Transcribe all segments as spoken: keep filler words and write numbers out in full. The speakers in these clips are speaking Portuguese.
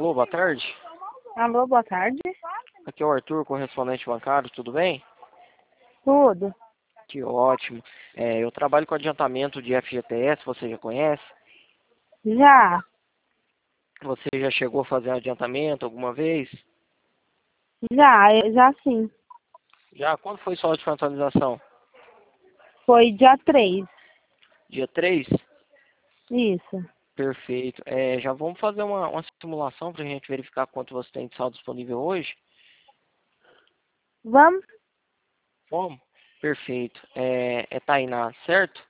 Alô, boa tarde. Alô, boa tarde. Aqui é o Arthur, correspondente bancário, tudo bem? Tudo. Que ótimo. É, eu trabalho com adiantamento de F G T S, você já conhece? Já, Você já chegou a fazer um adiantamento alguma vez? já, eh, já sim. Já? Quando foi sua última atualização? Foi dia três. Dia três? Isso. Perfeito. É, já vamos fazer uma, uma simulação para a gente verificar quanto você tem de saldo disponível hoje? Vamos? Vamos? Perfeito. É, é Tainá, certo?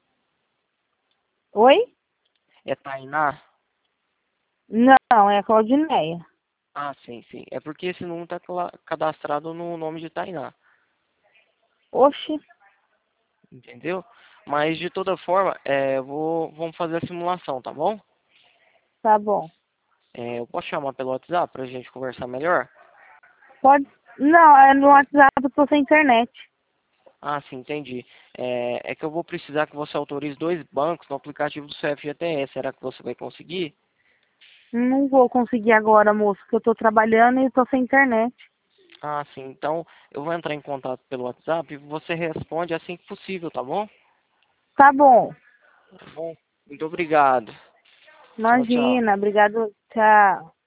Oi? É Tainá? Não, é a Claudineia. Ah, sim, sim. É porque esse número está cadastrado no nome de Tainá. Oxi, Entendeu? Mas de toda forma, é, vou, vamos fazer a simulação, tá bom? tá bom. É, eu posso chamar pelo WhatsApp pra gente conversar melhor? Pode. Não, é no WhatsApp, eu tô sem internet. Ah, sim, entendi. É, é que eu vou precisar que você autorize dois bancos no aplicativo do seu F G T S. Será que você vai conseguir? Não vou conseguir agora, moço, porque eu tô trabalhando e tô sem internet. Ah, sim. Então, eu vou entrar em contato pelo WhatsApp e você responde assim que possível, tá bom? Tá bom. Tá bom. Muito obrigado. Tchau, tchau. Imagina, obrigado. Tchau.